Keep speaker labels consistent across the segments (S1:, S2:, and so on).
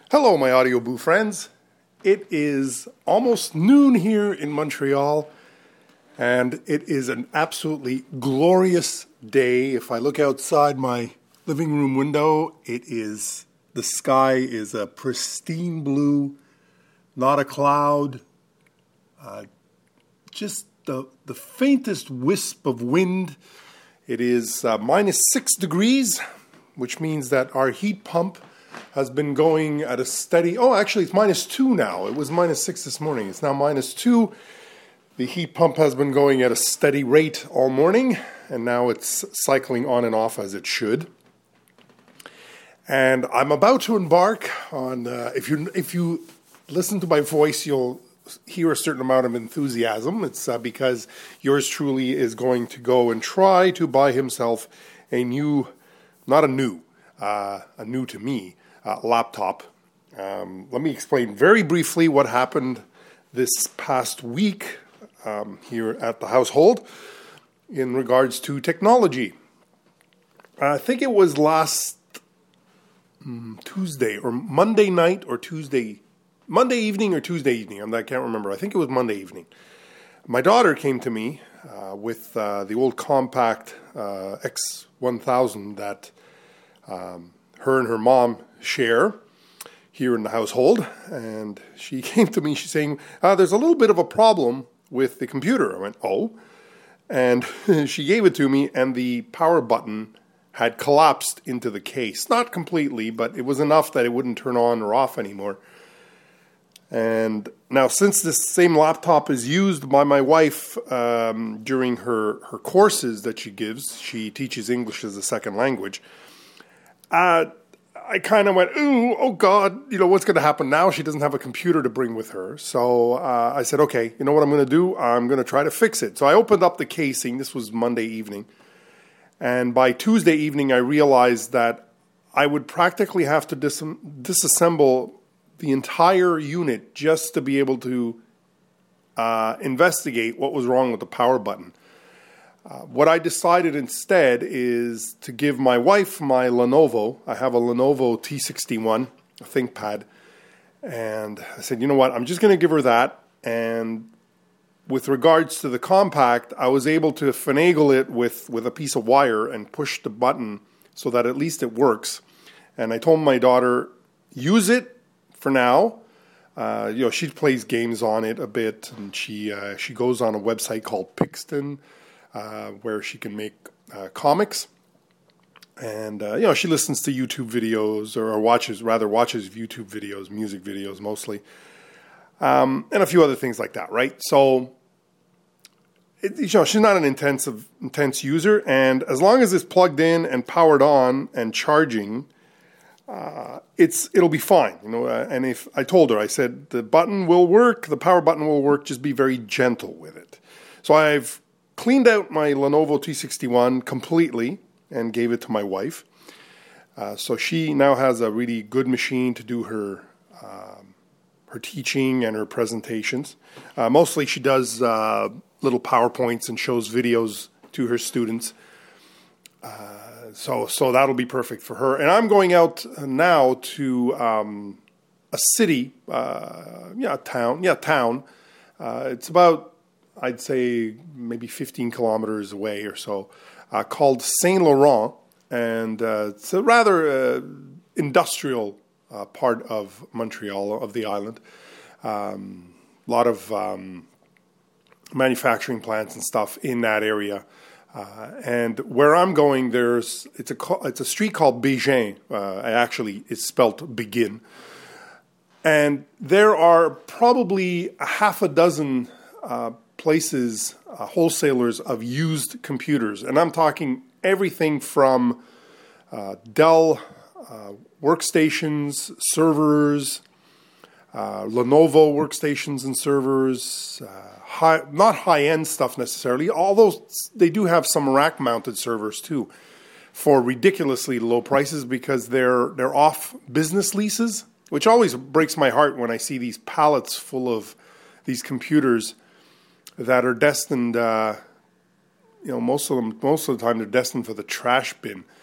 S1: Hello, my Audio Boo friends. It is almost noon here in Montreal, and it is an absolutely glorious day. If I look outside my living room window, the sky is a pristine blue, not a cloud, just the faintest wisp of wind. It is minus 6 degrees, which means that our heat pump has been going at a steady... Oh, actually, it's minus 2 now. It was minus 6 this morning. It's now minus 2. The heat pump has been going at a steady rate all morning, and now it's cycling on and off as it should. And I'm about to embark on... If you listen to my voice, you'll hear a certain amount of enthusiasm. It's because yours truly is going to go and try to buy himself a new to me, laptop. Let me explain very briefly what happened this past week here at the household in regards to technology. I think it was last Tuesday or Monday night or Monday evening or Tuesday evening. I can't remember. I think it was Monday evening. My daughter came to me with the old compact X1000 that her and her mom share here in the household, and she came to me, she's saying, there's a little bit of a problem with the computer. I went, oh, and she gave it to me, and the power button had collapsed into the case. Not completely, but it was enough that it wouldn't turn on or off anymore. And now, since this same laptop is used by my wife during her courses that she gives, she teaches English as a second language, I kind of went, oh God, what's going to happen now? She doesn't have a computer to bring with her. So I said, okay, you know what I'm going to do? I'm going to try to fix it. So I opened up the casing. This was Monday evening. And by Tuesday evening, I realized that I would practically have to disassemble the entire unit just to be able to investigate what was wrong with the power button. What I decided instead is to give my wife my Lenovo. I have a Lenovo T61, a ThinkPad. And I said, you know what, I'm just going to give her that. And with regards to the compact, I was able to finagle it with a piece of wire and push the button so that at least it works. And I told my daughter, use it for now. She plays games on it a bit, and she goes on a website called Pixton, where she can make comics, and she listens to YouTube videos or watches YouTube videos, music videos mostly, and a few other things like that, right? So, she's not an intense user, and as long as it's plugged in and powered on and charging, it'll be fine, and if I told her, I said, the button will work, the power button will work, just be very gentle with it. So I've cleaned out my Lenovo T61 completely and gave it to my wife. So she now has a really good machine to do her teaching and her presentations. Mostly she does little PowerPoints and shows videos to her students. So that'll be perfect for her. And I'm going out now to a city, town. It's about, I'd say, maybe 15 kilometers away or so, called Saint Laurent. And it's a rather industrial part of Montreal, of the island. A lot of manufacturing plants and stuff in that area. And where I'm going, it's a street called Bégin. Actually, it's spelt Begin. And there are probably a half a dozen places, wholesalers of used computers. And I'm talking everything from Dell workstations, servers, Lenovo workstations and servers, not high-end stuff necessarily, although they do have some rack-mounted servers too for ridiculously low prices because they're off business leases, which always breaks my heart when I see these pallets full of these computers that are destined, most of the time they're destined for the trash bin.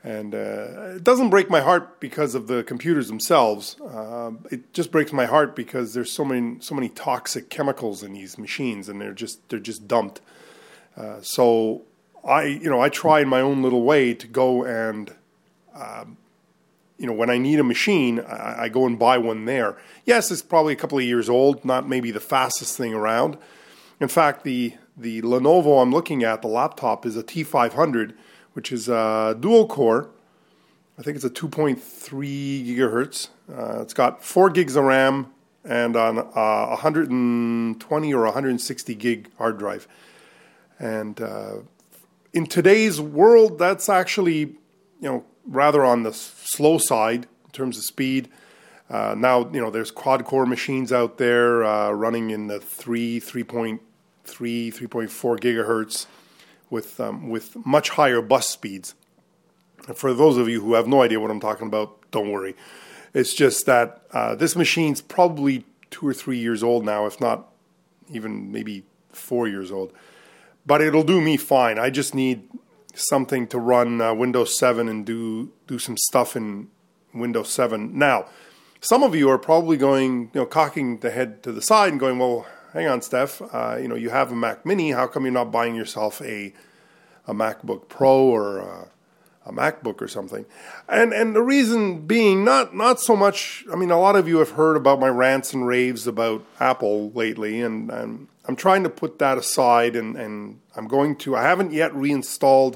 S1: And it doesn't break my heart because of the computers themselves. It just breaks my heart because there's so many toxic chemicals in these machines, and they're just dumped. So I try in my own little way to go and when I need a machine, I go and buy one there. Yes, it's probably a couple of years old, not maybe the fastest thing around. In fact, the Lenovo I'm looking at, the laptop, is a T500, which is a dual core. I think it's a 2.3 gigahertz. It's got 4 gigs of RAM and on 120 or 160 gig hard drive. And in today's world, that's actually, rather on the slow side in terms of speed. Now, there's quad-core machines out there running in the 3.4 gigahertz with much higher bus speeds. And for those of you who have no idea what I'm talking about, don't worry. It's just that this machine's probably 2 or 3 years old now, if not even maybe 4 years old. But it'll do me fine. I just need something to run Windows 7 and do some stuff in Windows 7. Now, some of you are probably going, cocking the head to the side and going, well, hang on, Steph, you have a Mac Mini. How come you're not buying yourself a MacBook Pro or a MacBook or something? And the reason being, not so much, a lot of you have heard about my rants and raves about Apple lately, and I'm trying to put that aside, and I haven't yet reinstalled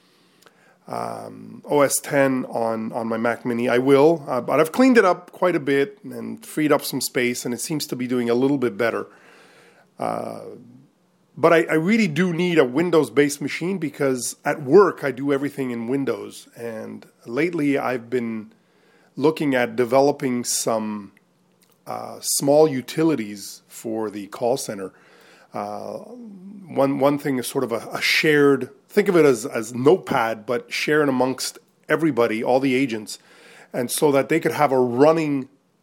S1: OS X on my Mac Mini. I will, but I've cleaned it up quite a bit and freed up some space, and it seems to be doing a little bit better. But I really do need a Windows-based machine because at work I do everything in Windows. And lately I've been looking at developing some small utilities for the call center. One thing is sort of a shared, think of it as Notepad, but shared amongst everybody, all the agents, and so that they could have a running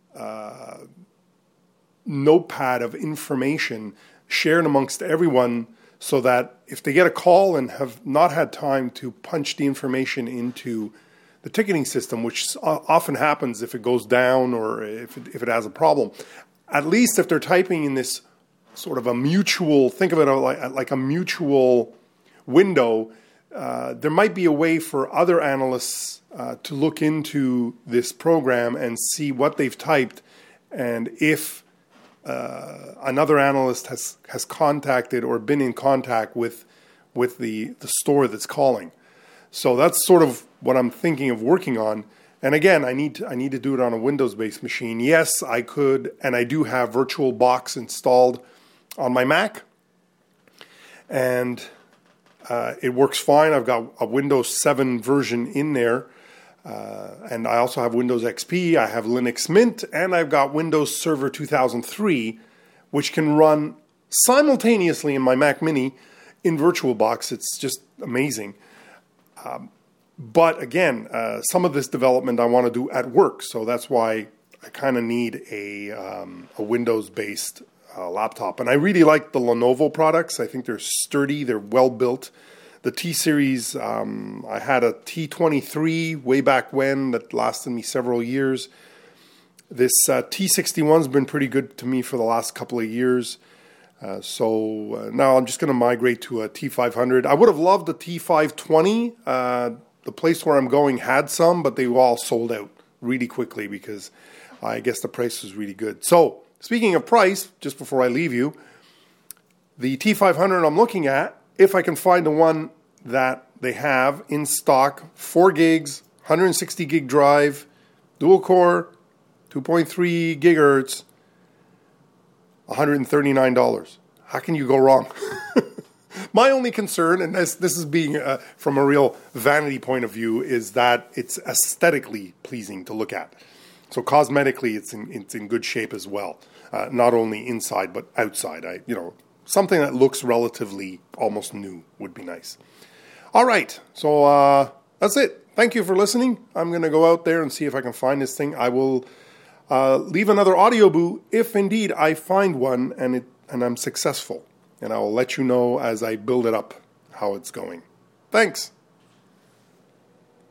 S1: notepad of information shared amongst everyone, so that if they get a call and have not had time to punch the information into the ticketing system, which often happens if it goes down or if it has a problem, at least if they're typing in this sort of a mutual, think of it like a mutual window, there might be a way for other analysts to look into this program and see what they've typed, and if another analyst has contacted or been in contact with the store that's calling. So that's sort of what I'm thinking of working on. And again, I need to do it on a Windows-based machine. Yes, I could, and I do have VirtualBox installed on my Mac, and it works fine. I've got a Windows 7 version in there. And I also have Windows XP, I have Linux Mint, and I've got Windows Server 2003, which can run simultaneously in my Mac Mini in VirtualBox. It's just amazing. But again, some of this development I want to do at work, so that's why I kind of need a Windows-based laptop. And I really like the Lenovo products. I think they're sturdy, they're well-built. The T-Series, I had a T23 way back when that lasted me several years. This T61's been pretty good to me for the last couple of years. So now I'm just going to migrate to a T500. I would have loved the T520. The place where I'm going had some, but they were all sold out really quickly because I guess the price was really good. So speaking of price, just before I leave you, the T500 I'm looking at, if I can find the one that they have in stock, 4 gigs, 160 gig drive, dual core, 2.3 gigahertz, $139. How can you go wrong? My only concern, and this is being from a real vanity point of view, is that it's aesthetically pleasing to look at. So cosmetically, it's in good shape as well. Not only inside but outside. Something that looks relatively almost new would be nice. All right, so that's it. Thank you for listening. I'm going to go out there and see if I can find this thing. I will leave another audio boo if indeed I find one and I'm successful. And I will let you know as I build it up how it's going. Thanks.